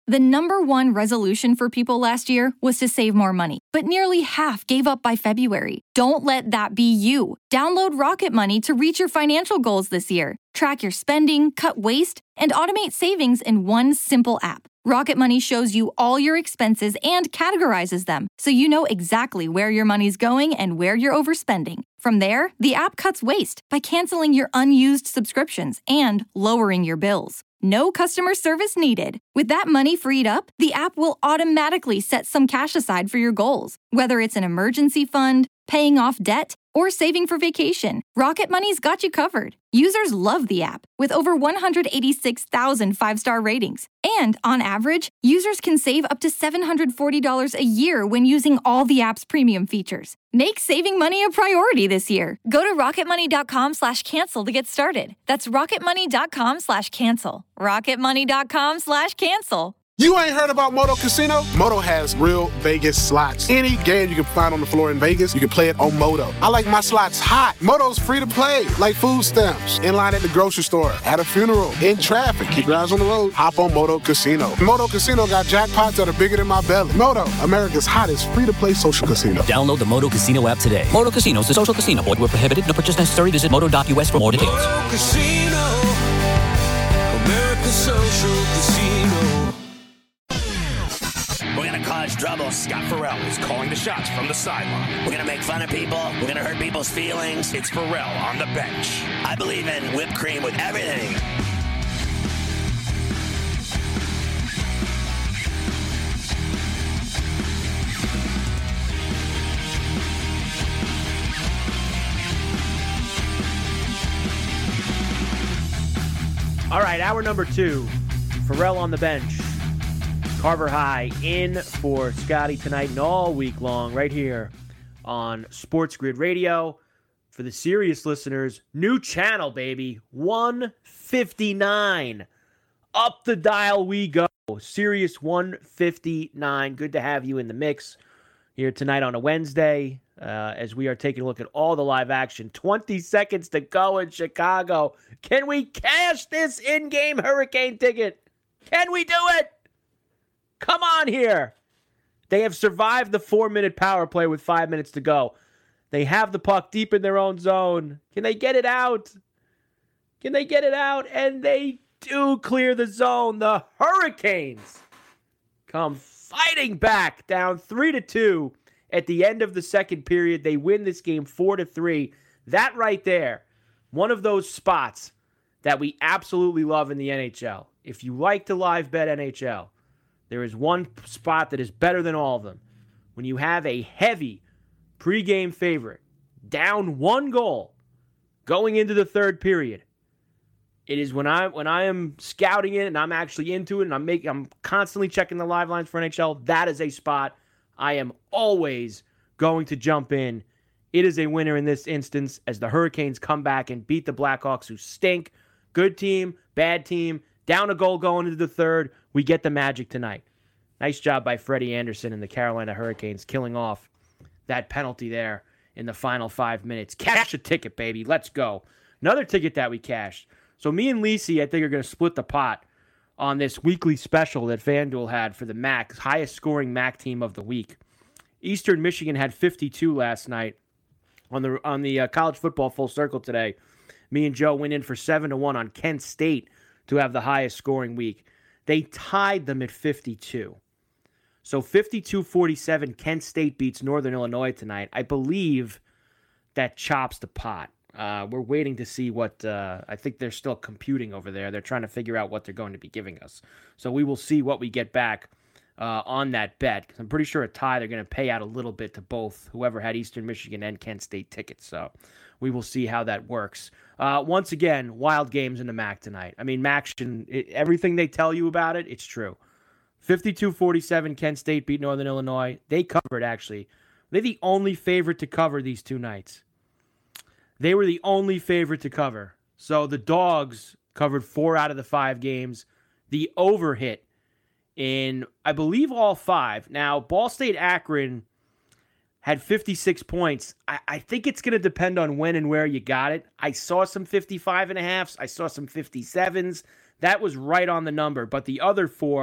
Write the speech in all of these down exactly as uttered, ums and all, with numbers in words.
The number one resolution for people last year was to save more money, but nearly half gave up by February. Don't let that be you. Download Rocket Money to reach your financial goals this year. Track your spending, cut waste, and automate savings in one simple app. Rocket Money shows you all your expenses and categorizes them, so you know exactly where your money's going and where you're overspending. From there, the app cuts waste by canceling your unused subscriptions and lowering your bills. No customer service needed. With that money freed up, the app will automatically set some cash aside for your goals. Whether it's an emergency fund, paying off debt, or saving for vacation, Rocket Money's got you covered. Users love the app, with over one hundred eighty-six thousand five-star ratings. And on average, users can save up to seven hundred forty dollars a year when using all the app's premium features. Make saving money a priority this year. Go to rocketmoney.com slash cancel to get started. That's rocketmoney.com slash cancel. rocketmoney.com slash cancel. You ain't heard about Moto Casino? Moto has real Vegas slots. Any game you can find on the floor in Vegas, you can play it on Moto. I like my slots hot. Moto's free to play, like food stamps. In line at the grocery store, at a funeral, in traffic. Keep your eyes on the road. Hop on Moto Casino. Moto Casino got jackpots that are bigger than my belly. Moto, America's hottest free-to-play social casino. Download the Moto Casino app today. Moto Casino is a social casino. Void where prohibited. No purchase necessary. Visit moto dot u s for more details. Moto Casino, America's social casino. We're going to cause trouble. Scott Farrell is calling the shots from the sideline. We're going to make fun of people. We're going to hurt people's feelings. It's Farrell on the bench. I believe in whipped cream with everything. All right, hour number two. Farrell on the bench. Carver High in for Scotty tonight and all week long right here on Sports Grid Radio. For the serious listeners, new channel, baby, one fifty-nine. Up the dial we go. Sirius one fifty-nine. Good to have you in the mix here tonight on a Wednesday uh, as we are taking a look at all the live action. twenty seconds to go in Chicago. Can we cash this in-game Hurricane ticket? Can we do it? Come on here. They have survived the four-minute power play with five minutes to go. They have the puck deep in their own zone. Can they get it out? Can they get it out? And they do clear the zone. The Hurricanes come fighting back down three to two at the end of the second period. They win this game four to three. That right there, one of those spots that we absolutely love in the N H L. If you like to live bet N H L, there is one spot that is better than all of them. When you have a heavy pregame favorite, down one goal, going into the third period, it is when I when I am scouting it and I'm actually into it and I'm making I'm constantly checking the live lines for N H L. That is a spot I am always going to jump in. It is a winner in this instance as the Hurricanes come back and beat the Blackhawks, who stink. Good team, bad team, down a goal going into the third. We get the magic tonight. Nice job by Freddie Anderson and the Carolina Hurricanes killing off that penalty there in the final five minutes. Cash a ticket, baby. Let's go. Another ticket that we cashed. So me and Lisi, I think, are going to split the pot on this weekly special that FanDuel had for the M A C, highest scoring M A C team of the week. Eastern Michigan had fifty-two last night on the on the uh, college football full circle today. Me and Joe went in for seven to one on Kent State to have the highest scoring week. They tied them at fifty-two. So fifty-two forty-seven, Kent State beats Northern Illinois tonight. I believe that chops the pot. Uh, we're waiting to see what, uh, I think they're still computing over there. They're trying to figure out what they're going to be giving us. So we will see what we get back uh, on that bet. Because I'm pretty sure a tie, they're going to pay out a little bit to both, whoever had Eastern Michigan and Kent State tickets. So we will see how that works. Uh, once again, wild games in the M A C tonight. I mean, M A C, it, everything they tell you about it, it's true. fifty-two forty-seven, Kent State beat Northern Illinois. They covered, actually. They're the only favorite to cover these two nights. They were the only favorite to cover. So the Dogs covered four out of the five games. The over hit in, I believe, all five. Now, Ball State Akron had fifty-six points. I, I think it's going to depend on when and where you got it. I saw some fifty-five and a halves. I saw some fifty-sevens. That was right on the number. But the other four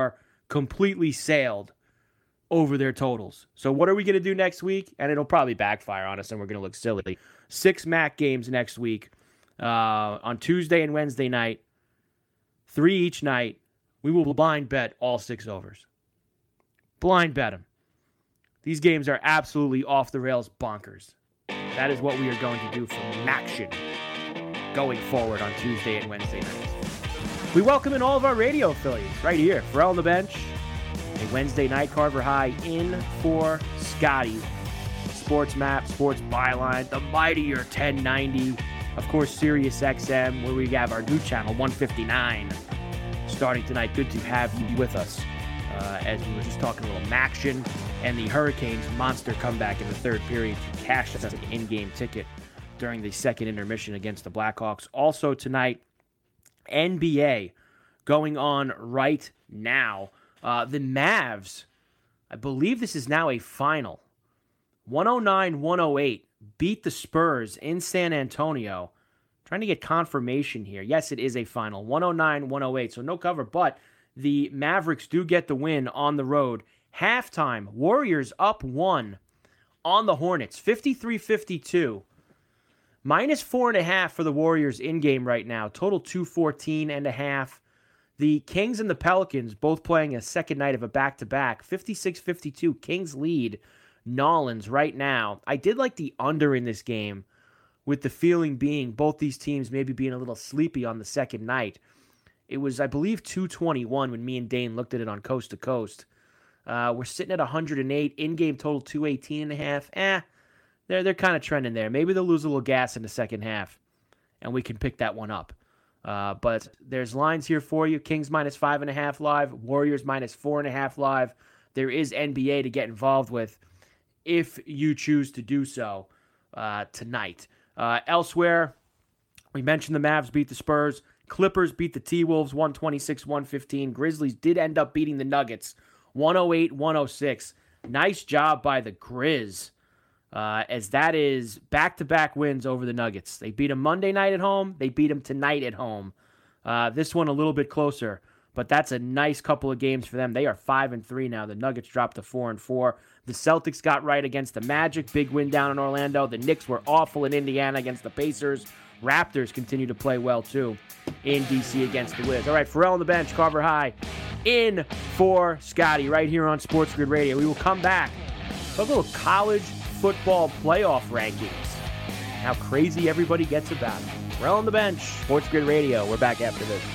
completely sailed over their totals. So what are we going to do next week? And it'll probably backfire on us, and we're going to look silly. Six M A C games next week uh, on Tuesday and Wednesday night, three each night. We will blind bet all six overs. Blind bet them. These games are absolutely off the rails bonkers. That is what we are going to do for Maction going forward on Tuesday and Wednesday nights. We welcome in all of our radio affiliates right here. Ferrall on the Bench, a Wednesday night, Carver High in for Scotty. Sports Map, Sports Byline, the mightier ten ninety. Of course, Sirius X M, where we have our new channel, one fifty-nine, starting tonight. Good to have you with us. Uh, as we were just talking a little Maction and the Hurricanes monster comeback in the third period to cash us an in-game ticket during the second intermission against the Blackhawks. Also tonight, N B A going on right now. Uh, the Mavs, I believe this is now a final. one oh nine one oh eight beat the Spurs in San Antonio. Trying to get confirmation here. Yes, it is a final. one oh nine one oh eight, so no cover, but the Mavericks do get the win on the road. Halftime, Warriors up one on the Hornets, fifty-three fifty-two. Minus four and a half for the Warriors in-game right now. Total two fourteen and a half. The Kings and the Pelicans both playing a second night of a back-to-back. fifty-six fifty-two, Kings lead Nolans right now. I did like the under in this game, with the feeling being both these teams maybe being a little sleepy on the second night. It was, I believe, two twenty-one when me and Dane looked at it on Coast to Coast. Uh, we're sitting at one hundred eight. In-game total two eighteen and a half. Eh, they're, they're kind of trending there. Maybe they'll lose a little gas in the second half, and we can pick that one up. Uh, but there's lines here for you. Kings minus five and a half live. Warriors minus four and a half live. There is N B A to get involved with if you choose to do so uh, tonight. Uh, elsewhere, we mentioned the Mavs beat the Spurs. Clippers beat the T-Wolves one twenty-six one fifteen. Grizzlies did end up beating the Nuggets one oh eight one oh six. Nice job by the Grizz, uh, as that is back-to-back wins over the Nuggets. They beat them Monday night at home. They beat them tonight at home. Uh, this one a little bit closer, but that's a nice couple of games for them. They are five and three now. The Nuggets dropped to four and four. The Celtics got right against the Magic. Big win down in Orlando. The Knicks were awful in Indiana against the Pacers. Raptors continue to play well, too, in D C against the Wiz. All right, Ferrall on the Bench, Carver High, in for Scotty, right here on Sports Grid Radio. We will come back, talk a little college football playoff rankings, how crazy everybody gets about it. Ferrall on the Bench, Sports Grid Radio. We're back after this.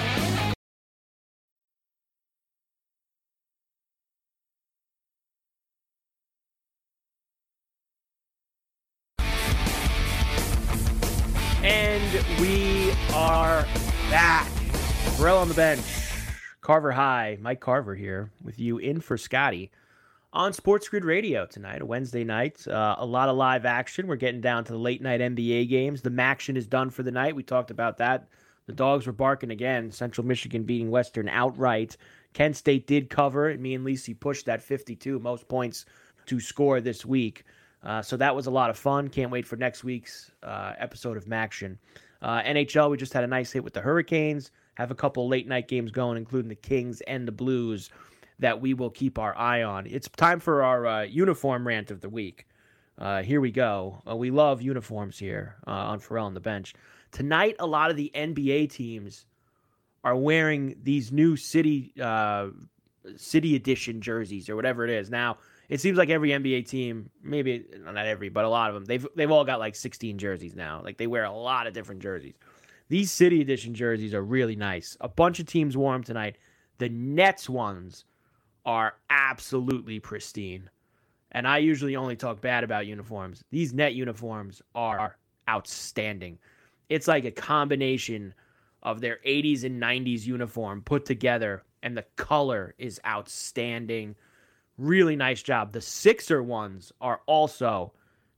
And we are back. Ferrall on the Bench, Carver High, Mike Carver here with you in for Scotty on Sports Grid Radio tonight, a Wednesday night. Uh, a lot of live action. We're getting down to the late night N B A games. The Maction is done for the night. We talked about that. The dogs were barking again. Central Michigan beating Western outright. Kent State did cover it. Me and Lisi pushed that fifty-two, most points to score this week. Uh, so that was a lot of fun. Can't wait for next week's uh, episode of Maction. Uh, N H L, we just had a nice hit with the Hurricanes. Have a couple late night games going, including the Kings and the Blues, that we will keep our eye on. It's time for our uh, uniform rant of the week. Uh, here we go. Uh, we love uniforms here uh, on Ferrall on the Bench. Tonight, a lot of the N B A teams are wearing these new city uh, city edition jerseys or whatever it is. Now, it seems like every N B A team, maybe not every, but a lot of them, they've they've all got like sixteen jerseys now. Like they wear a lot of different jerseys. These city edition jerseys are really nice. A bunch of teams wore them tonight. The Nets ones are absolutely pristine. And I usually only talk bad about uniforms. These net uniforms are outstanding. It's like a combination of their eighties and nineties uniform put together, and the color is outstanding. Really nice job. The Sixer ones are also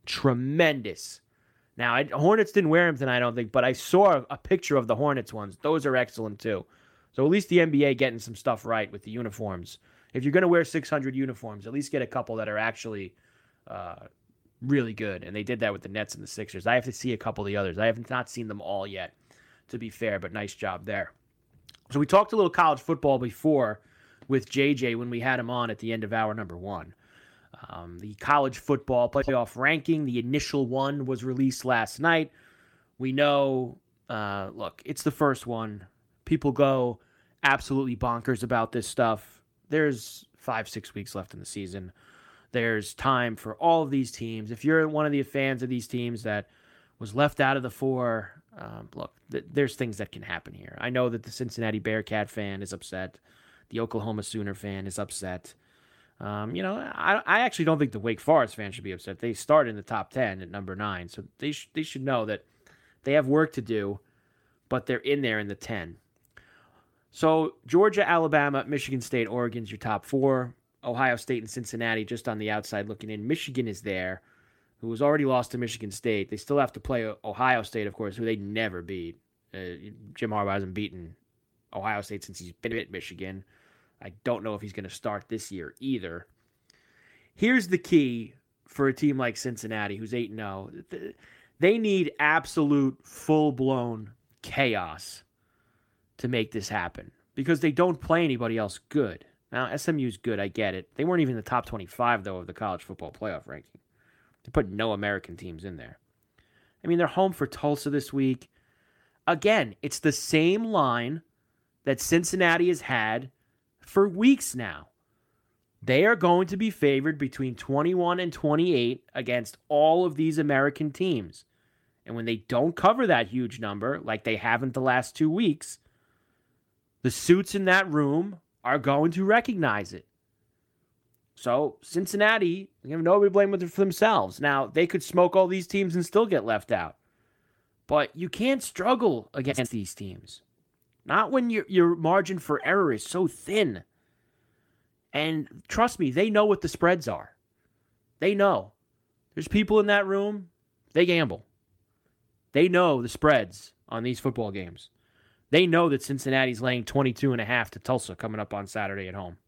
tremendous. Now, I, Hornets didn't wear them tonight, I don't think, but I saw a picture of the Hornets ones. Those are excellent, too. So at least the N B A getting some stuff right with the uniforms. If you're going to wear six hundred uniforms, at least get a couple that are actually uh, really good. And they did that with the Nets and the Sixers. I have to see a couple of the others. I have not seen them all yet, to be fair, but nice job there. So we talked a little college football before with J J when we had him on at the end of hour number one. Um, the college football playoff ranking, the initial one, was released last night. We know, uh, look, it's the first one. People go absolutely bonkers about this stuff. There's five, six weeks left in the season. There's time for all of these teams. If you're one of the fans of these teams that was left out of the four, um, look, th- there's things that can happen here. I know that the Cincinnati Bearcat fan is upset. The Oklahoma Sooner fan is upset. Um, you know, I, I actually don't think the Wake Forest fan should be upset. They started in the top ten at number nine, so they, sh- they should know that they have work to do, but they're in there in the ten. So Georgia, Alabama, Michigan State, Oregon's your top four. Ohio State and Cincinnati just on the outside looking in. Michigan is there, who has already lost to Michigan State. They still have to play Ohio State, of course, who they never beat. Uh, Jim Harbaugh hasn't beaten Ohio State since he's been at Michigan. I don't know if he's going to start this year either. Here's the key for a team like Cincinnati, who's eight and oh. They need absolute full-blown chaos to make this happen because they don't play anybody else good. Now, S M U's good, I get it. They weren't even in the top twenty-five, though, of the college football playoff ranking. They put no American teams in there. I mean, they're home for Tulsa this week. Again, it's the same line that Cincinnati has had for weeks now. They are going to be favored between twenty-one and twenty-eight against all of these American teams. And when they don't cover that huge number, like they haven't the last two weeks, the suits in that room are going to recognize it. So Cincinnati, they have nobody to blame for themselves. Now, they could smoke all these teams and still get left out. But you can't struggle against these teams. Not when your your margin for error is so thin. And trust me, they know what the spreads are. They know. There's people in that room, they gamble. They know the spreads on these football games. They know that Cincinnati's laying twenty-two and a half to Tulsa coming up on Saturday at home.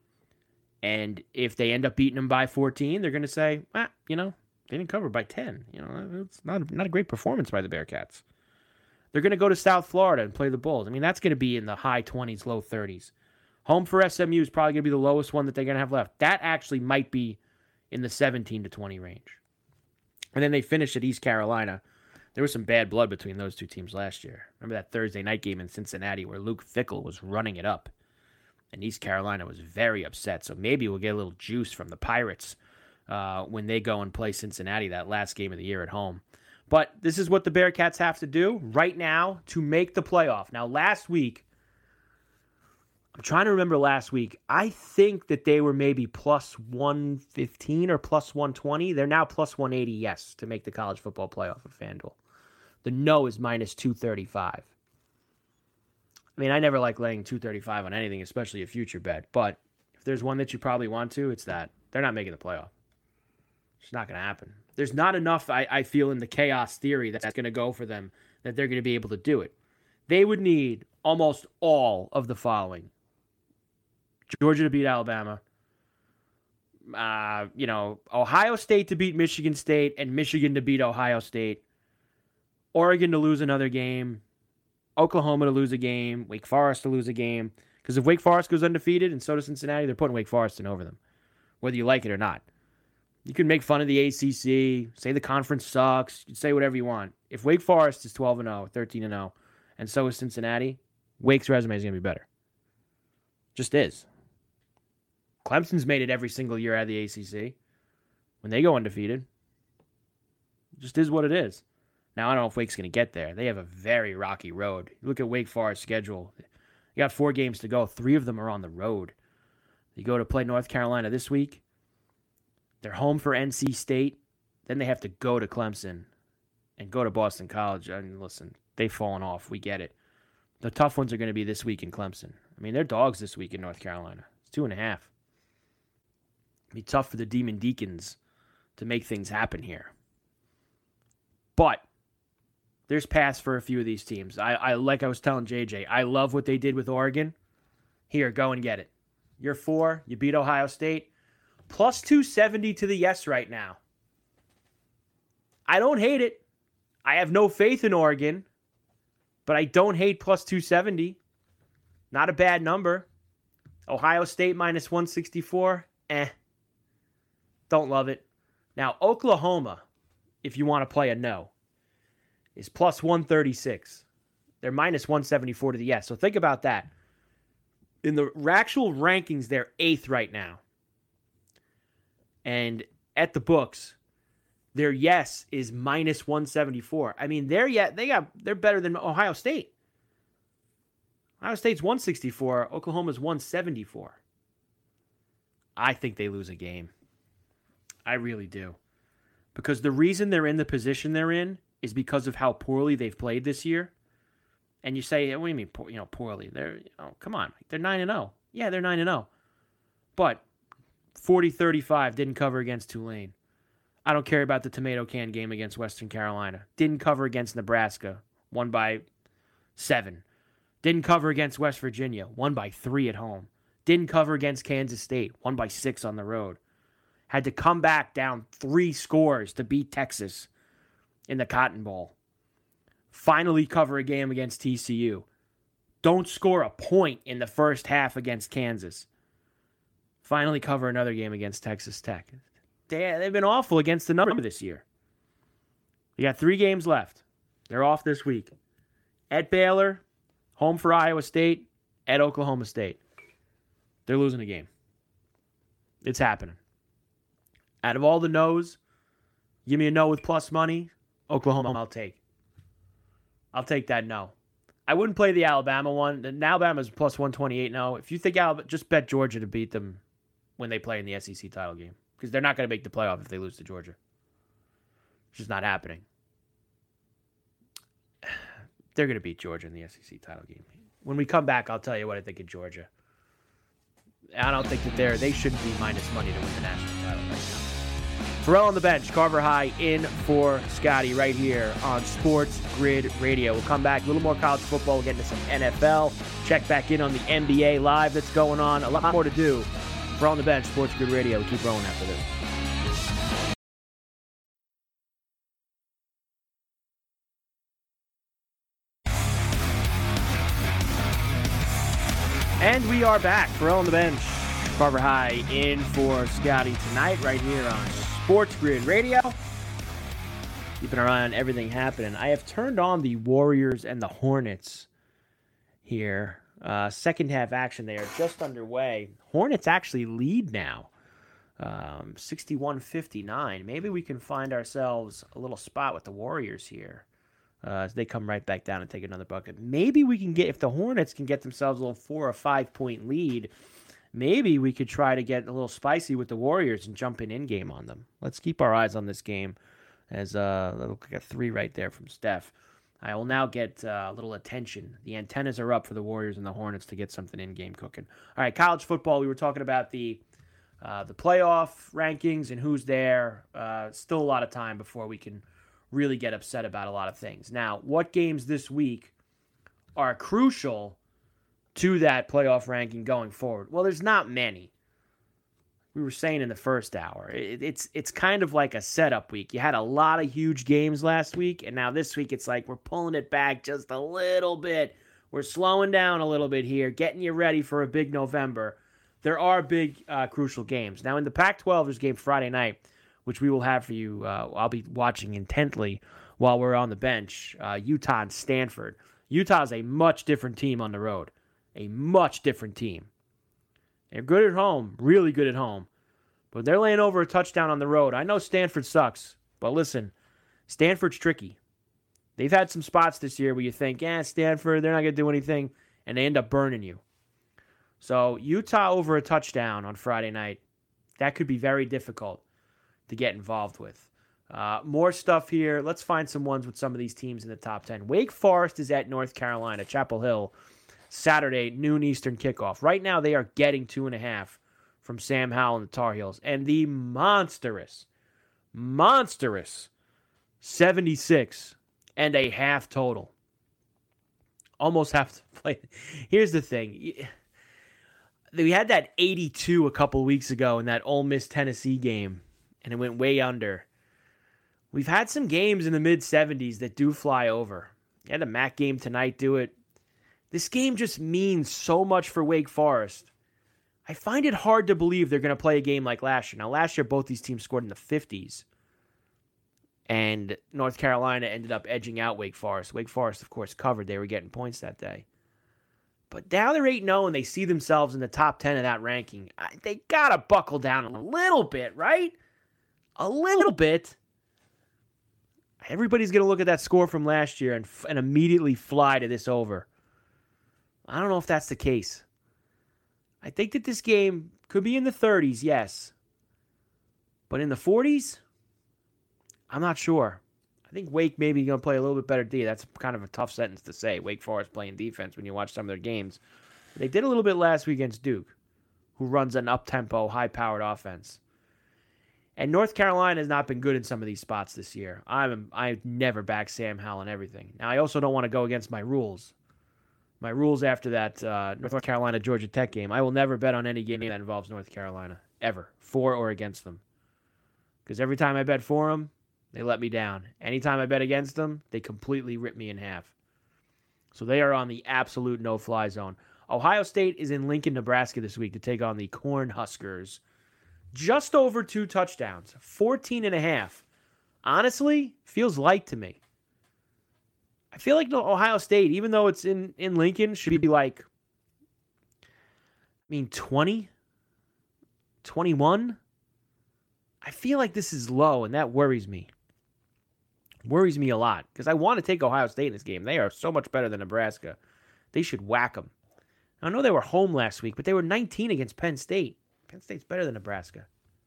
And if they end up beating them by fourteen, they're going to say, ah, you know, they didn't cover by ten. You know, it's not, not a great performance by the Bearcats. They're going to go to South Florida and play the Bulls. I mean, that's going to be in the high twenties, low thirties. Home for S M U is probably going to be the lowest one that they're going to have left. That actually might be in the seventeen to twenty range. And then they finish at East Carolina. There was some bad blood between those two teams last year. Remember that Thursday night game in Cincinnati where Luke Fickell was running it up? And East Carolina was very upset. So maybe we'll get a little juice from the Pirates uh, when they go and play Cincinnati that last game of the year at home. But this is what the Bearcats have to do right now to make the playoff. Now, last week, I'm trying to remember last week, I think that they were maybe plus one fifteen or plus one twenty. They're now plus one eighty, yes, to make the college football playoff of FanDuel. The no is minus two thirty-five. I mean, I never like laying two thirty-five on anything, especially a future bet. But if there's one that you probably want to, it's that. They're not making the playoff. It's not going to happen. There's not enough, I, I feel, in the chaos theory that's going to go for them that they're going to be able to do it. They would need almost all of the following. Georgia to beat Alabama. Uh, you know, Ohio State to beat Michigan State and Michigan to beat Ohio State. Oregon to lose another game. Oklahoma to lose a game. Wake Forest to lose a game. Because if Wake Forest goes undefeated and so does Cincinnati, they're putting Wake Forest in over them, whether you like it or not. You can make fun of the A C C, say the conference sucks, you say whatever you want. If Wake Forest is twelve and oh, thirteen and oh, and so is Cincinnati, Wake's resume is going to be better. Just is. Clemson's made it every single year out of the A C C. When they go undefeated, it just is what it is. Now, I don't know if Wake's going to get there. They have a very rocky road. You look at Wake Forest's schedule. You got four games to go. Three of them are on the road. You go to play North Carolina this week. They're home for N C State. Then they have to go to Clemson and go to Boston College. I mean, listen, they've fallen off. We get it. The tough ones are going to be this week in Clemson. I mean, they're dogs this week in North Carolina. It's two and a half. It'll be tough for the Demon Deacons to make things happen here. But there's paths for a few of these teams. I, I like I was telling J J, I love what they did with Oregon. Here, go and get it. You're four. You beat Ohio State. Plus two seventy to the yes right now. I don't hate it. I have no faith in Oregon, but I don't hate plus two seventy. Not a bad number. Ohio State minus one sixty-four, eh. Don't love it. Now, Oklahoma, if you want to play a no, is plus one thirty-six. They're minus one seventy-four to the yes. So think about that. In the actual rankings, they're eighth right now. And at the books, their yes is minus one seventy-four. I mean, they're yet they got they're better than Ohio State. Ohio State's one sixty-four, Oklahoma's one seventy-four. I think they lose a game. I really do. Because the reason they're in the position they're in is because of how poorly they've played this year. And you say, what do you mean, you know, poorly? They're, oh, come on, they're nine and oh. Yeah, they're nine and oh. But forty thirty-five didn't cover against Tulane. I don't care about the tomato can game against Western Carolina. Didn't cover against Nebraska. Won by seven. Didn't cover against West Virginia. Won by three at home. Didn't cover against Kansas State. Won by six on the road. Had to come back down three scores to beat Texas in the Cotton Bowl. Finally cover a game against T C U. Don't score a point in the first half against Kansas. Finally cover another game against Texas Tech. They, they've been awful against the number this year. You got three games left. They're off this week. At Baylor, home for Iowa State, at Oklahoma State. They're losing a game. It's happening. Out of all the no's, give me a no with plus money, Oklahoma I'll take. I'll take that no. I wouldn't play the Alabama one. The Alabama's plus one twenty-eight no. If you think Alabama, just bet Georgia to beat them when they play in the S E C title game. Because they're not going to make the playoff if they lose to Georgia. It's just not happening. They're going to beat Georgia in the S E C title game. When we come back, I'll tell you what I think of Georgia. I don't think that they're, they shouldn't be minus money to win the national title right now. Ferrall on the bench, Carver High in for Scotty right here on Sports Grid Radio. We'll come back, a little more college football, we'll get into some N F L, check back in on the N B A live that's going on. A lot more to do. Ferrall on the bench, Sports Grid Radio. We'll keep rolling after this. And we are back. Ferrall on the bench, Carver High in for Scotty tonight right here on Sports Grid Radio. Keeping our eye on everything happening. I have turned on the Warriors and the Hornets here. Uh, second half action. They are just underway. Hornets actually lead now. Um, sixty-one fifty-nine. Maybe we can find ourselves a little spot with the Warriors here. Uh, as they come right back down and take another bucket. Maybe we can get, if the Hornets can get themselves a little four or five point lead, maybe we could try to get a little spicy with the Warriors and jump in in-game on them. Let's keep our eyes on this game as uh, look like a three right there from Steph. I will now get uh, a little attention. The antennas are up for the Warriors and the Hornets to get something in-game cooking. All right, college football, we were talking about the uh, the playoff rankings and who's there. Uh, still a lot of time before we can really get upset about a lot of things. Now, what games this week are crucial to that playoff ranking going forward? Well, there's not many. We were saying in the first hour, it, it's it's kind of like a setup week. You had a lot of huge games last week, and now this week it's like we're pulling it back just a little bit. We're slowing down a little bit here, getting you ready for a big November. There are big, uh, crucial games. Now, in the Pac twelve, there's a game Friday night, which we will have for you. Uh, I'll be watching intently while we're on the bench. Uh, Utah and Stanford. Utah is a much different team on the road. A much different team. They're good at home, really good at home. But they're laying over a touchdown on the road. I know Stanford sucks, but listen, Stanford's tricky. They've had some spots this year where you think, yeah, Stanford, they're not going to do anything, and they end up burning you. So Utah over a touchdown on Friday night, that could be very difficult to get involved with. Uh, more stuff here. Let's find some ones with some of these teams in the top ten. Wake Forest is at North Carolina, Chapel Hill, Saturday, noon Eastern kickoff. Right now, they are getting two and a half from Sam Howell and the Tar Heels. And the monstrous, monstrous seventy-six and a half total. Almost have to play. Here's the thing. We had that eighty-two a couple weeks ago in that Ole Miss Tennessee game, and it went way under. We've had some games in the mid-seventies that do fly over. You had a M A C game tonight do it. This game just means so much for Wake Forest I find it hard to believe they're going to play a game like last year. Now, last year, both these teams scored in the fifties. And North Carolina ended up edging out Wake Forest. Wake Forest, of course, covered. They were getting points that day. But now they're eight and oh and they see themselves in the top ten of that ranking. They got to buckle down a little bit, right? A little bit. Everybody's going to look at that score from last year and, and immediately fly to this over. I don't know if that's the case. I think that this game could be in the thirties, yes. But in the forties, I'm not sure. I think Wake maybe going to play a little bit better D. That's kind of a tough sentence to say. Wake Forest playing defense when you watch some of their games. They did a little bit last week against Duke, who runs an up-tempo, high-powered offense. And North Carolina has not been good in some of these spots this year. I'm I've never backed Sam Howell and everything. Now, I also don't want to go against my rules. My rules after that uh, North Carolina-Georgia Tech game. I will never bet on any game that involves North Carolina, ever, for or against them. Because every time I bet for them, they let me down. Anytime I bet against them, they completely rip me in half. So they are on the absolute no-fly zone. Ohio State is in Lincoln, Nebraska this week to take on the Cornhuskers. Just over two touchdowns, fourteen and a half. Honestly, feels light to me. I feel like Ohio State, even though it's in, in Lincoln, should be like, I mean, twenty, twenty-one. I feel like this is low, and that worries me. Worries me a lot, because I want to take Ohio State in this game. They are so much better than Nebraska. They should whack them. I know they were home last week, but they were nineteen against Penn State. Penn State's better than Nebraska.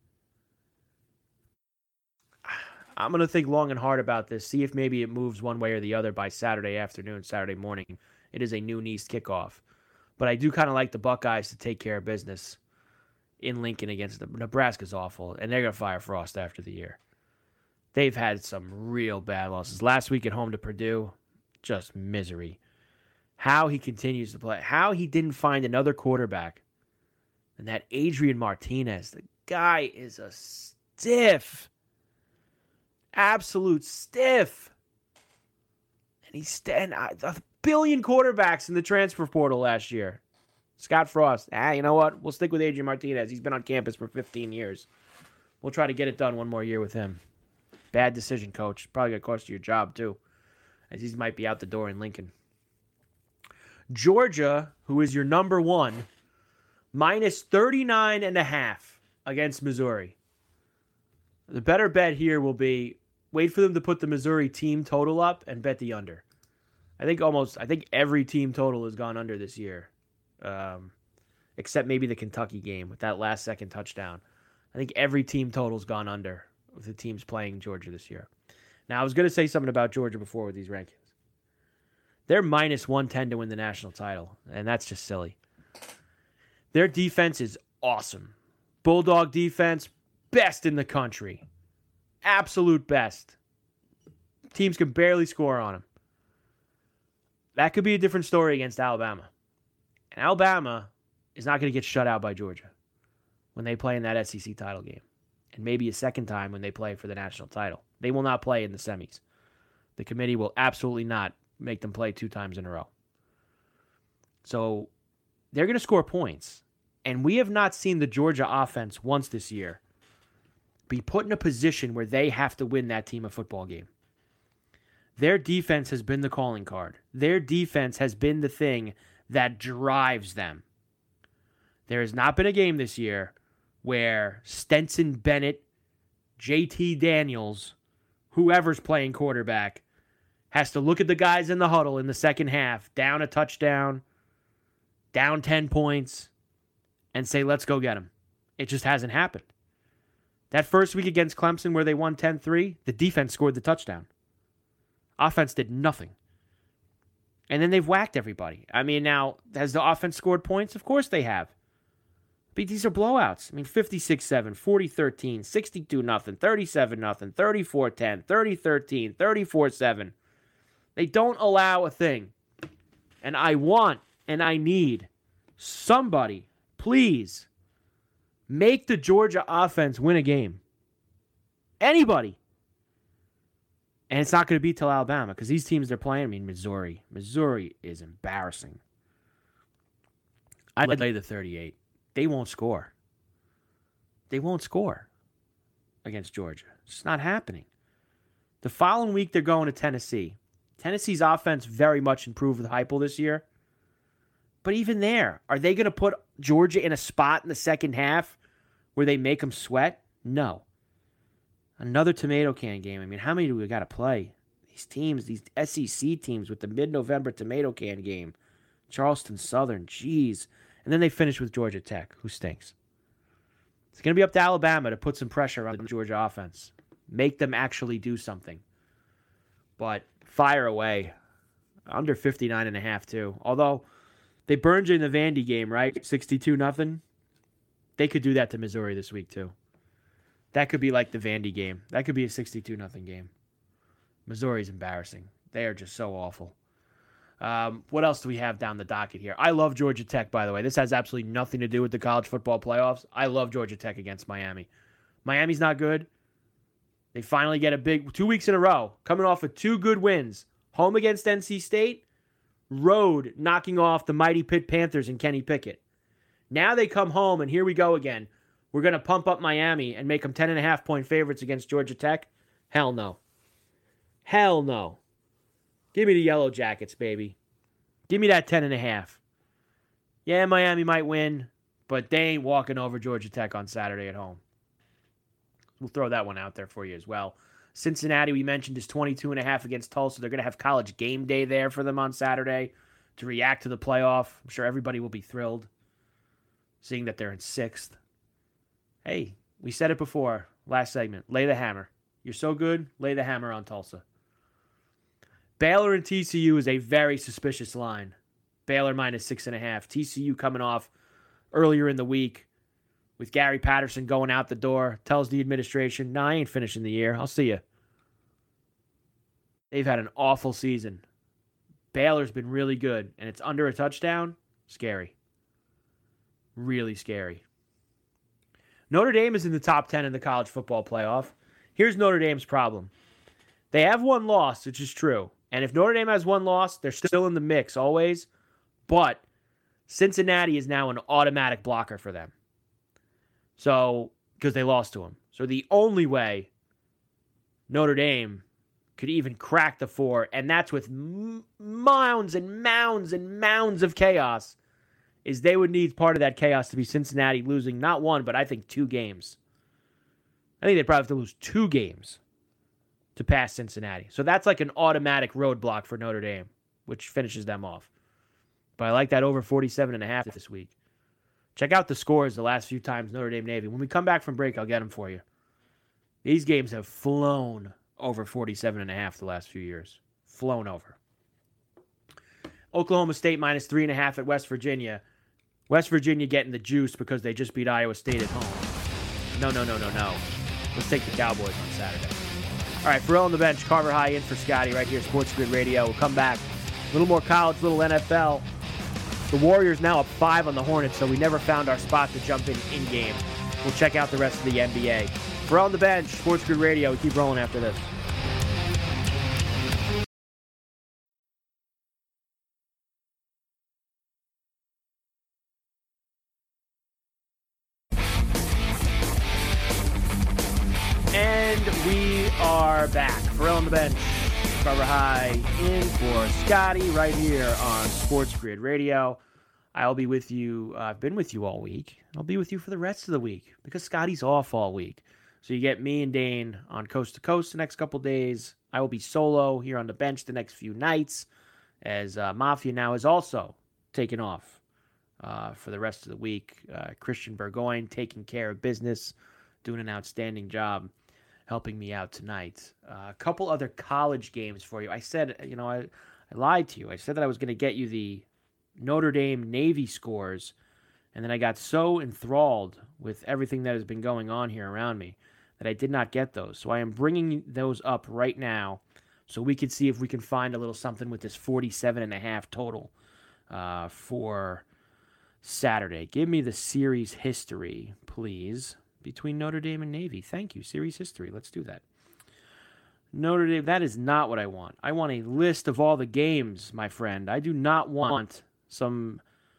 I'm going to think long and hard about this, see if maybe it moves one way or the other by Saturday afternoon, Saturday morning. It is a noon East kickoff. But I do kind of like the Buckeyes to take care of business in Lincoln against them. Nebraska's awful, and they're going to fire Frost after the year. They've had some real bad losses. Last week at home to Purdue, just misery. How he continues to play, how he didn't find another quarterback. And that Adrian Martinez, the guy is a stiff. Absolute stiff. And he's st- a billion quarterbacks in the transfer portal last year. Scott Frost, ah, you know what? We'll stick with Adrian Martinez. He's been on campus for fifteen years. We'll try to get it done one more year with him. Bad decision, coach. Probably going to cost you your job, too, as he might be out the door in Lincoln. Georgia, who is your number one, minus thirty-nine and a half against Missouri. The better bet here will be wait for them to put the Missouri team total up and bet the under. I think almost, I think every team total has gone under this year, um, except maybe the Kentucky game with that last second touchdown. I think every team total's gone under with the teams playing Georgia this year. Now, I was going to say something about Georgia before with these rankings. They're minus one ten to win the national title, and that's just silly. Their defense is awesome. Bulldog defense, best in the country. Absolute best. Teams can barely score on them. That could be a different story against Alabama. And Alabama is not going to get shut out by Georgia when they play in that S E C title game. And maybe a second time when they play for the national title. They will not play in the semis. The committee will absolutely not make them play two times in a row. So they're going to score points. And we have not seen the Georgia offense once this year be put in a position where they have to win that team a football game. Their defense has been the calling card. Their defense has been the thing that drives them. There has not been a game this year where Stenson Bennett, J T Daniels, whoever's playing quarterback, has to look at the guys in the huddle in the second half, down a touchdown, down ten points, and say, let's go get them. It just hasn't happened. That first week against Clemson where they won ten three, the defense scored the touchdown. Offense did nothing. And then they've whacked everybody. I mean, now, has the offense scored points? Of course they have. But these are blowouts. I mean, fifty-six seven, forty thirteen, sixty-two nothing, thirty-seven nothing, thirty-four ten, thirty thirteen, thirty-four seven. They don't allow a thing. And I want and I need somebody, please, make the Georgia offense win a game. Anybody. And it's not going to be till Alabama because these teams they're playing, I mean, Missouri. Missouri is embarrassing. I'd lay the thirty-eight. they won't score. They won't score against Georgia. It's just not happening. The following week, they're going to Tennessee. Tennessee's offense very much improved with Heupel this year. But even there, are they going to put Georgia in a spot in the second half where they make them sweat? No. Another tomato can game. I mean, how many do we got to play? These teams, these S E C teams with the mid-November tomato can game. Charleston Southern, jeez. And then they finish with Georgia Tech, who stinks. It's going to be up to Alabama to put some pressure on the Georgia offense. Make them actually do something. But fire away. Under fifty-nine and a half, too. Although, they burned you in the Vandy game, right? sixty-two nothing. They could do that to Missouri this week, too. That could be like the Vandy game. That could be a sixty-two nothing game. Missouri's embarrassing. They are just so awful. Um, what else do we have down the docket here? I love Georgia Tech, by the way. This has absolutely nothing to do with the college football playoffs. I love Georgia Tech against Miami. Miami's not good. They finally get a big, two weeks in a row, coming off of two good wins. Home against N C State, road knocking off the mighty Pitt Panthers and Kenny Pickett. Now they come home, and here we go again. We're going to pump up Miami and make them ten and a half point favorites against Georgia Tech? Hell no. Hell no. Give me the Yellow Jackets, baby. Give me that ten and a half. Yeah, Miami might win, but they ain't walking over Georgia Tech on Saturday at home. We'll throw that one out there for you as well. Cincinnati, we mentioned, is twenty-two and a half against Tulsa. They're going to have college game day there for them on Saturday to react to the playoff. I'm sure everybody will be thrilled seeing that they're in sixth. Hey, we said it before, last segment. Lay the hammer. You're so good, lay the hammer on Tulsa. Baylor and T C U is a very suspicious line. Baylor minus six and a half. T C U coming off earlier in the week with Gary Patterson going out the door. Tells the administration, nah, I ain't finishing the year. I'll see you. They've had an awful season. Baylor's been really good, and it's under a touchdown. Scary. Really scary. Notre Dame is in the top ten in the college football playoff. Here's Notre Dame's problem. They have one loss, which is true. And if Notre Dame has one loss, they're still in the mix always. But Cincinnati is now an automatic blocker for them. So, because they lost to them. So the only way Notre Dame could even crack the four, and that's with m- mounds and mounds and mounds of chaos, is they would need part of that chaos to be Cincinnati losing not one, but I think two games. I think they'd probably have to lose two games to pass Cincinnati. So that's like an automatic roadblock for Notre Dame, which finishes them off. But I like that over forty-seven and a half this week. Check out the scores the last few times Notre Dame Navy. When we come back from break, I'll get them for you. These games have flown over forty-seven and a half the last few years. Flown over. Oklahoma State minus three and a half at West Virginia. West Virginia getting the juice because they just beat Iowa State at home. No, no, no, no, no. Let's take the Cowboys on Saturday. All right, Ferrell on the bench, Carver High in for Scotty right here, Sports Grid Radio. We'll come back. A little more college, a little N F L. The Warriors now up five on the Hornets, so we never found our spot to jump in in-game. We'll check out the rest of the N B A. Ferrell on the bench, Sports Grid Radio. We keep rolling after this. And we are back. Ferrell on the bench, Carver High in for Scotty right here on Sports Grid Radio. I'll be with you. Uh, I've been with you all week. I'll be with you for the rest of the week because Scotty's off all week. So you get me and Dane on Coast to Coast the next couple days. I will be solo here on the bench the next few nights as uh, Mafia now is also taken off uh, for the rest of the week. Uh, Christian Burgoyne taking care of business, doing an outstanding job helping me out tonight. Uh, a couple other college games for you. I said, you know, I, I lied to you. I said that I was going to get you the Notre Dame Navy scores, and then I got so enthralled with everything that has been going on here around me that I did not get those. So I am bringing those up right now so we can see if we can find a little something with this forty-seven and a half total uh, for Saturday. Give me the series history, please, between Notre Dame and Navy. Thank you. Series history. Let's do that. Notre Dame, that is not what I want. I want a list of all the games, my friend. I do not want some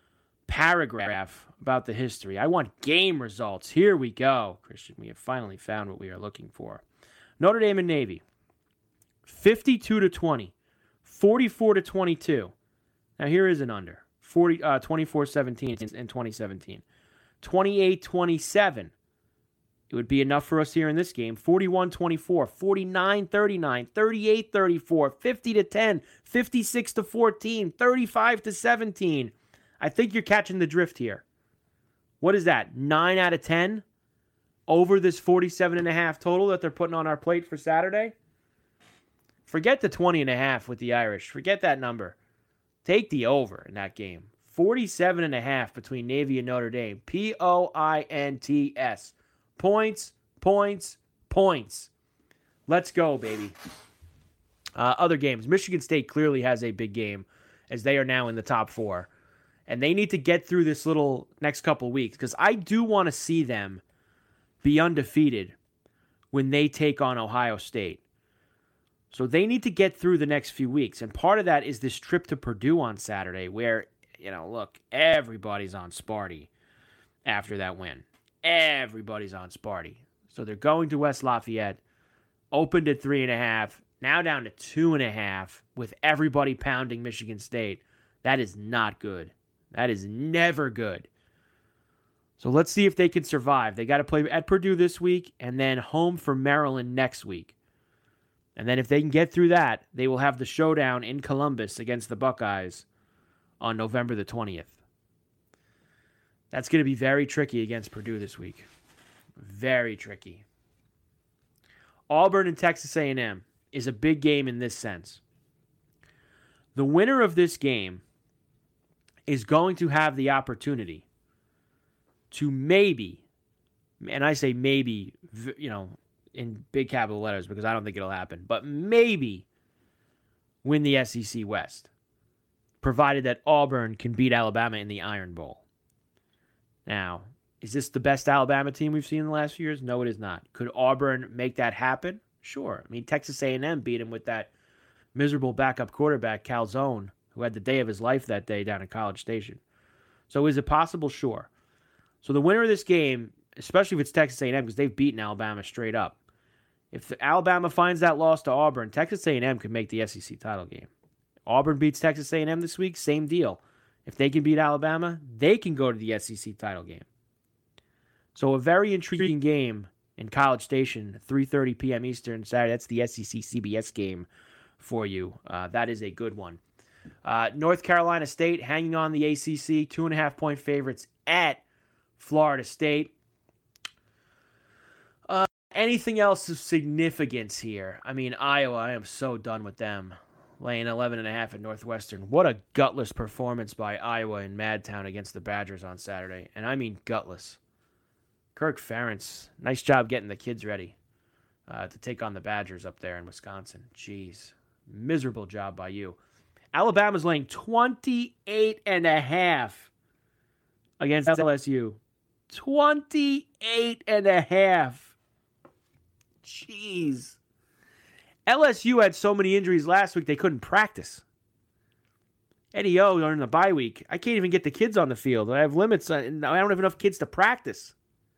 paragraph about the history. I want game results. Here we go, Christian. We have finally found what we are looking for. Notre Dame and Navy, fifty-two to twenty, forty-four to twenty-two. Now here is an under. forty, uh, twenty-four seventeen in twenty seventeen. twenty-eight twenty-seven. It would be enough for us here in this game. forty-one twenty-four, forty-nine thirty-nine, thirty-eight thirty-four, fifty to ten, fifty-six to fourteen, thirty-five to seventeen. I think you're catching the drift here. What is that? nine out of ten over this forty-seven and a half total that they're putting on our plate for Saturday? Forget the twenty and a half with the Irish. Forget that number. Take the over in that game. forty-seven and a half between Navy and Notre Dame. P O I N T S. Points, points, points. Let's go, baby. Uh, other games. Michigan State clearly has a big game as they are now in the top four. And they need to get through this little next couple weeks because I do want to see them be undefeated when they take on Ohio State. So they need to get through the next few weeks. And part of that is this trip to Purdue on Saturday where, you know, look, everybody's on Sparty after that win. Everybody's on Sparty. So they're going to West Lafayette, opened at three and a half, now down to two and a half with everybody pounding Michigan State. That is not good. That is never good. So let's see if they can survive. They got to play at Purdue this week and then home for Maryland next week. And then if they can get through that, they will have the showdown in Columbus against the Buckeyes on November the twentieth. That's going to be very tricky against Purdue this week. Very tricky. Auburn and Texas A and M is a big game in this sense. The winner of this game is going to have the opportunity to maybe, and I say maybe, you know, in big capital letters because I don't think it'll happen, but maybe win the S E C West, provided that Auburn can beat Alabama in the Iron Bowl. Now, is this the best Alabama team we've seen in the last few years? No, it is not. Could Auburn make that happen? Sure. I mean, Texas A and M beat him with that miserable backup quarterback, Calzone, who had the day of his life that day down in College Station. So is it possible? Sure. So the winner of this game, especially if it's Texas A and M, because they've beaten Alabama straight up, if Alabama finds that loss to Auburn, Texas A and M could make the S E C title game. Auburn beats Texas A and M this week, same deal. If they can beat Alabama, they can go to the S E C title game. So a very intriguing game in College Station, three thirty p.m. Eastern Saturday. That's the S E C C B S game for you. Uh, that is a good one. Uh, North Carolina State hanging on the A C C, two and a half point favorites at Florida State. Uh, anything else of significance here? I mean, Iowa, I am so done with them. Laying eleven and a half at Northwestern. What a gutless performance by Iowa in Madtown against the Badgers on Saturday. And I mean gutless. Kirk Ferentz, nice job getting the kids ready uh, to take on the Badgers up there in Wisconsin. Jeez. Miserable job by you. Alabama's laying twenty-eight and a half against L S U. twenty-eight and a half. Jeez. L S U had so many injuries last week they couldn't practice. Eddie O during the bye week. I can't even get the kids on the field. I have limits. I don't have enough kids to practice.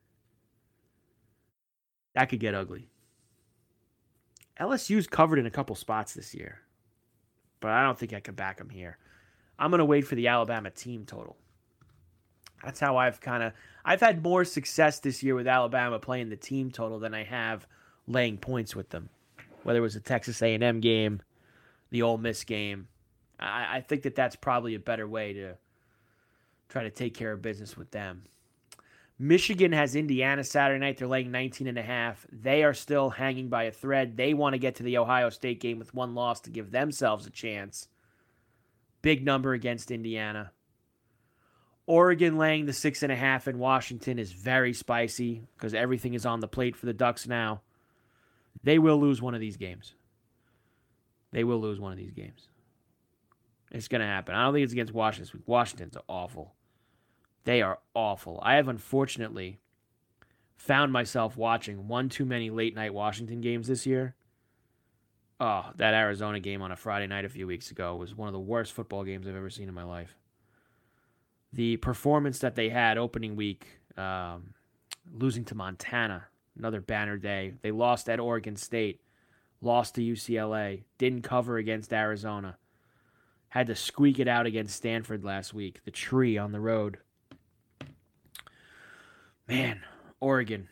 That could get ugly. L S U's covered in a couple spots this year, but I don't think I can back them here. I'm going to wait for the Alabama team total. That's how I've kind of... I've had more success this year with Alabama playing the team total than I have laying points with them. Whether it was a Texas A and M game, the Ole Miss game. I, I think that that's probably a better way to try to take care of business with them. Michigan has Indiana Saturday night. They're laying nineteen and a half. They are still hanging by a thread. They want to get to the Ohio State game with one loss to give themselves a chance. Big number against Indiana. Oregon laying the six and a half in Washington is very spicy because everything is on the plate for the Ducks now. They will lose one of these games. They will lose one of these games. It's going to happen. I don't think it's against Washington this week. Washington's awful. They are awful. I have unfortunately found myself watching one too many late-night Washington games this year. Oh, that Arizona game on a Friday night a few weeks ago was one of the worst football games I've ever seen in my life. the performance that they had opening week, um, losing to Montana, another banner day. They lost at Oregon State, lost to U C L A, didn't cover against Arizona, had to squeak it out against Stanford last week, the tree on the road. Man, Oregon.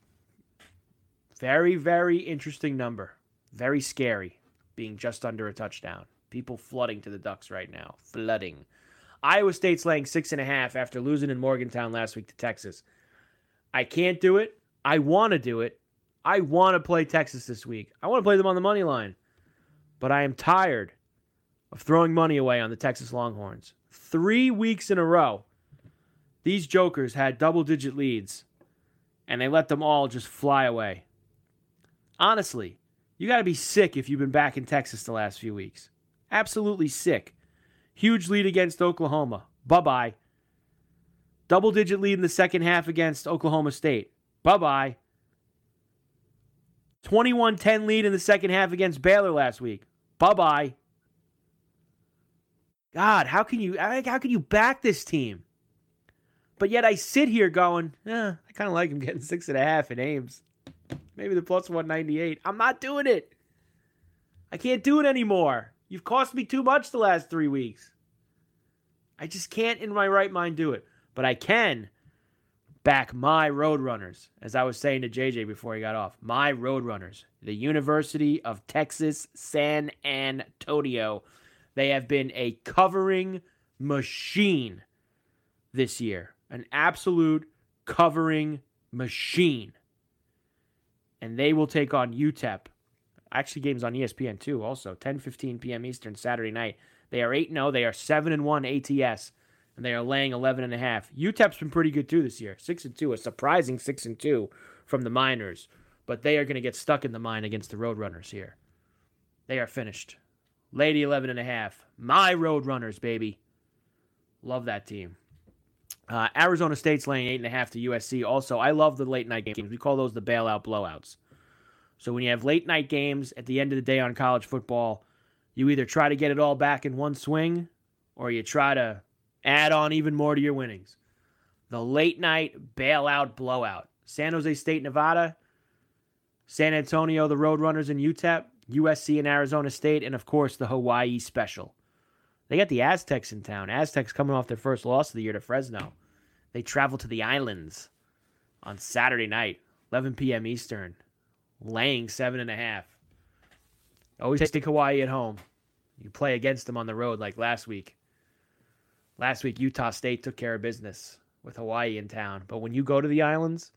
Very, very interesting number. Very scary, being just under a touchdown. People flooding to the Ducks right now. Flooding. Iowa State's laying six and a half after losing in Morgantown last week to Texas. I can't do it. I want to do it. I want to play Texas this week. I want to play them on the money line. But I am tired of throwing money away on the Texas Longhorns. Three weeks in a row, these jokers had double-digit leads, and they let them all just fly away. Honestly, you got to be sick if you've been back in Texas the last few weeks. Absolutely sick. Huge lead against Oklahoma. Bye-bye. Double-digit lead in the second half against Oklahoma State. Bye-bye. twenty-one ten lead in the second half against Baylor last week. Bye-bye. God, how can you how can you back this team? But yet I sit here going, eh, I kind of like him getting six and a half in Ames. Maybe the plus one ninety-eight. I'm not doing it. I can't do it anymore. You've cost me too much the last three weeks. I just can't in my right mind do it. But I can back my Roadrunners, as I was saying to J J before he got off. My Roadrunners, the University of Texas San Antonio. They have been a covering machine this year. An absolute covering machine. And they will take on U T E P. Actually, games on E S P N two also. ten fifteen p.m. Eastern Saturday night. They are eight and oh. They are seven and one A T S. And they are laying eleven and a half. U T E P's been pretty good too this year. six and two. A surprising six and two from the Miners. But they are going to get stuck in the mine against the Roadrunners here. They are finished. Lady eleven and a half. My Roadrunners, baby. Love that team. Uh, Arizona State's laying eight and a half to U S C. Also, I love the late night games. We call those the bailout blowouts. So when you have late night games at the end of the day on college football, you either try to get it all back in one swing, or you try to add on even more to your winnings. The late night bailout blowout. San Jose State, Nevada. San Antonio, the Roadrunners and U T E P. U S C and Arizona State. And, of course, the Hawaii Special. They got the Aztecs in town. Aztecs coming off their first loss of the year to Fresno. They travel to the islands on Saturday night, eleven p.m. Eastern, laying seven and a half. Always take Hawaii at home. You play against them on the road like last week. Last week, Utah State took care of business with Hawaii in town. But when you go to the islands,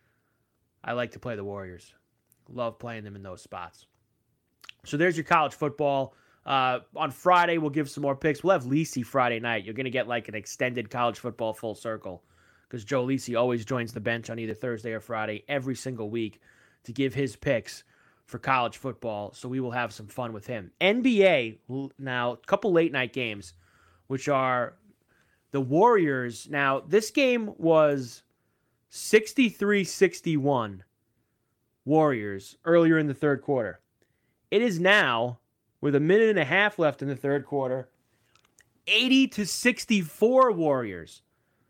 I like to play the Warriors. Love playing them in those spots. So there's your college football. Uh, on Friday, we'll give some more picks. We'll have Lisi Friday night. You're going to get like an extended college football full circle because Joe Lisi always joins the bench on either Thursday or Friday every single week to give his picks for college football. So we will have some fun with him. N B A, now, a couple late night games, which are the Warriors. Now, this game was sixty-three sixty-one Warriors earlier in the third quarter. It is now, with a minute and a half left in the third quarter, eighty to sixty-four Warriors.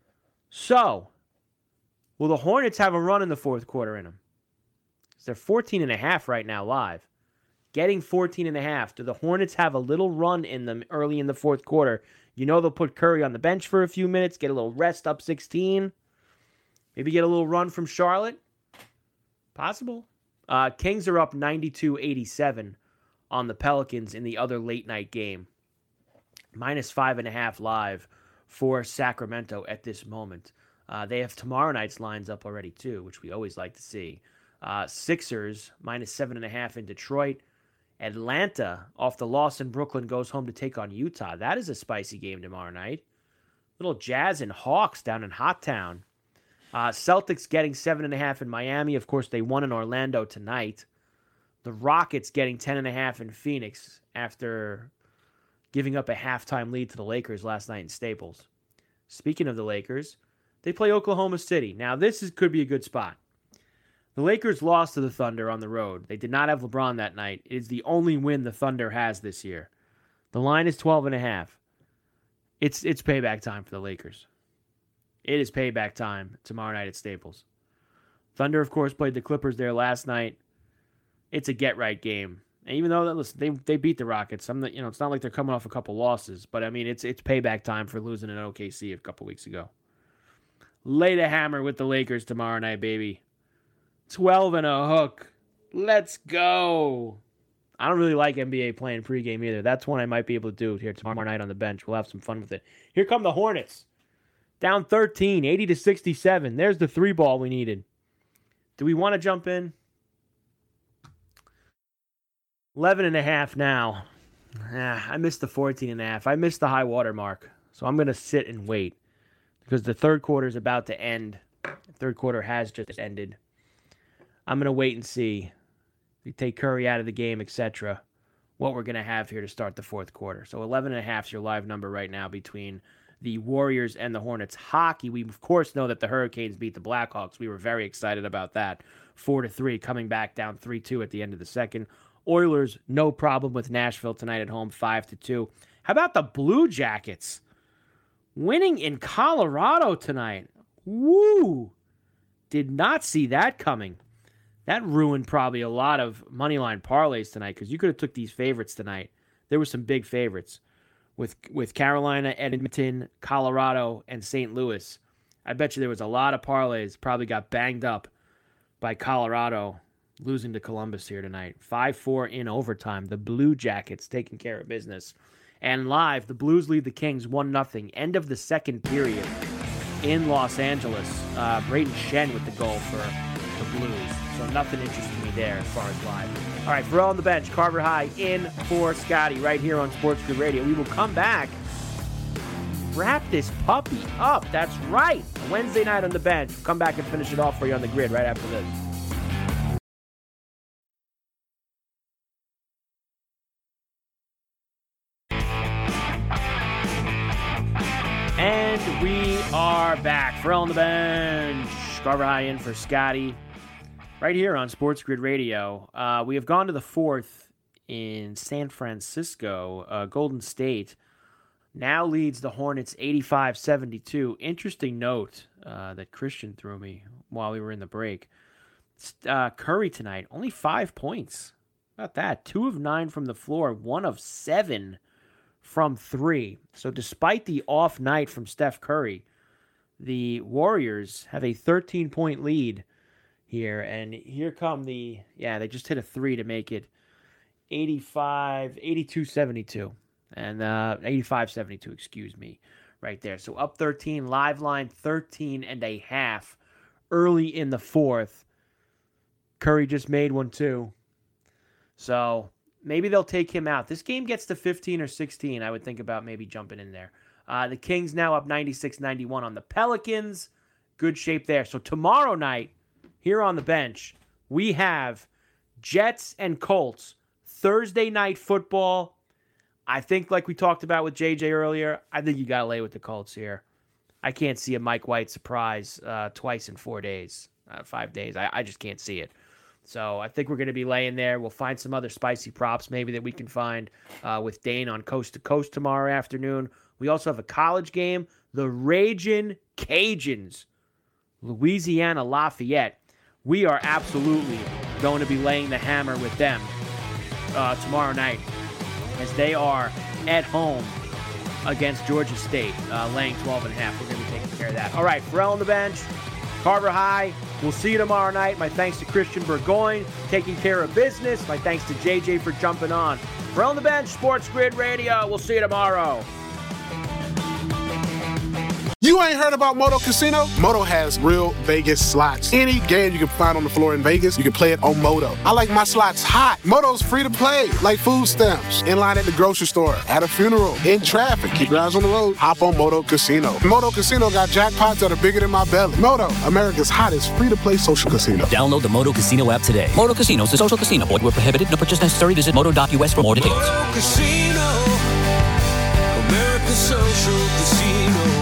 So, will the Hornets have a run in the fourth quarter in them? They're fourteen and a half right now live. Getting fourteen and a half. Do the Hornets have a little run in them early in the fourth quarter? You know they'll put Curry on the bench for a few minutes, get a little rest up sixteen. Maybe get a little run from Charlotte. Possible. Uh, Kings are up ninety-two eighty-seven on the Pelicans in the other late night game. Minus five and a half live for Sacramento at this moment. Uh, they have tomorrow night's lines up already too, which we always like to see. Uh, Sixers minus seven and a half in Detroit. Atlanta off the loss in Brooklyn goes home to take on Utah. That is a spicy game tomorrow night. Little Jazz and Hawks down in Hot Town. Uh, Celtics getting seven and a half in Miami. Of course, they won in Orlando tonight. The Rockets getting ten and a half in Phoenix after giving up a halftime lead to the Lakers last night in Staples. Speaking of the Lakers, they play Oklahoma City. Now, this is, could be a good spot. The Lakers lost to the Thunder on the road. They did not have LeBron that night. It is the only win the Thunder has this year. The line is twelve and a half. It's it's payback time for the Lakers. It is payback time tomorrow night at Staples. Thunder, of course, played the Clippers there last night. It's a get-right game. And even though, listen, they they beat the Rockets, I'm not, you know, it's not like they're coming off a couple losses, but I mean, it's it's payback time for losing in O K C a couple weeks ago. Lay the hammer with the Lakers tomorrow night, baby. twelve and a hook. Let's go. I don't really like N B A playing pregame either. That's one I might be able to do here tomorrow night on the bench. We'll have some fun with it. Here come the Hornets. Down thirteen, eighty to sixty-seven. There's the three ball we needed. Do we want to jump in? eleven and a half now. Ah, I missed the fourteen and a half. I missed the high water mark. So I'm going to sit and wait because the third quarter is about to end. The third quarter has just ended. I'm going to wait and see. We take Curry out of the game, et cetera. What we're going to have here to start the fourth quarter. So eleven and a half is your live number right now between the Warriors and the Hornets. Hockey, we of course know that the Hurricanes beat the Blackhawks. We were very excited about that. Four to three, coming back down three two at the end of the second. Oilers, no problem with Nashville tonight at home, five to two. How about the Blue Jackets? Winning in Colorado tonight. Woo! Did not see that coming. That ruined probably a lot of moneyline parlays tonight because you could have took these favorites tonight. There were some big favorites with with Carolina, Edmonton, Colorado, and Saint Louis. I bet you there was a lot of parlays probably got banged up by Colorado losing to Columbus here tonight. five four in overtime. The Blue Jackets taking care of business. And live, the Blues lead the Kings one nothing. End of the second period in Los Angeles. Uh, Brayden Schenn with the goal for the Blues. So nothing interesting me there as far as live. All right, Pharrell on the bench. Carver High in for Scotty right here on Sports Grid Radio. We will come back. Wrap this puppy up. That's right. Wednesday night on the bench. We'll come back and finish it off for you on the grid right after this. And we are back. Pharrell on the bench. Carver High in for Scotty. Right here on Sports Grid Radio. Uh, we have gone to the fourth in San Francisco. Uh, Golden State now leads the Hornets eighty-five seventy-two. Interesting note uh, that Christian threw me while we were in the break. Uh, Curry tonight, only five points. How about that? Two of nine from the floor, one of seven from three. So despite the off night from Steph Curry, the Warriors have a thirteen-point lead here. And here come the, yeah, they just hit a three to make it eighty-five, eighty-two seventy-two. And uh, eighty-five seventy-two, excuse me, right there. So up thirteen, live line thirteen and a half early in the fourth. Curry just made one too. So maybe they'll take him out. This game gets to fifteen or sixteen. I would think about maybe jumping in there. Uh, the Kings now up ninety-six ninety-one on the Pelicans. Good shape there. So tomorrow night, here on the bench, we have Jets and Colts. Thursday night football. I think like we talked about with J J earlier, I think you got to lay with the Colts here. I can't see a Mike White surprise uh, twice in four days, uh, five days. I, I just can't see it. So I think we're going to be laying there. We'll find some other spicy props maybe that we can find uh, with Dane on Coast to Coast tomorrow afternoon. We also have a college game. The Ragin' Cajuns, Louisiana Lafayette. We are absolutely going to be laying the hammer with them uh, tomorrow night as they are at home against Georgia State, uh, laying twelve and a half. We're going to be taking care of that. All right, Pharrell on the bench. Carver High. We'll see you tomorrow night. My thanks to Christian Burgoyne, taking care of business. My thanks to J J for jumping on. Pharrell on the bench, Sports Grid Radio. We'll see you tomorrow. You ain't heard about Moto Casino? Moto has real Vegas slots. Any game you can find on the floor in Vegas, you can play it on Moto. I like my slots hot. Moto's free to play, like food stamps. In line at the grocery store, at a funeral, in traffic. Keep your eyes on the road. Hop on Moto Casino. Moto Casino got jackpots that are bigger than my belly. Moto, America's hottest free-to-play social casino. Download the Moto Casino app today. Moto Casino is a social casino. Void where prohibited. No purchase necessary. Visit moto dot U S for more details. Moto Casino, America's social casino.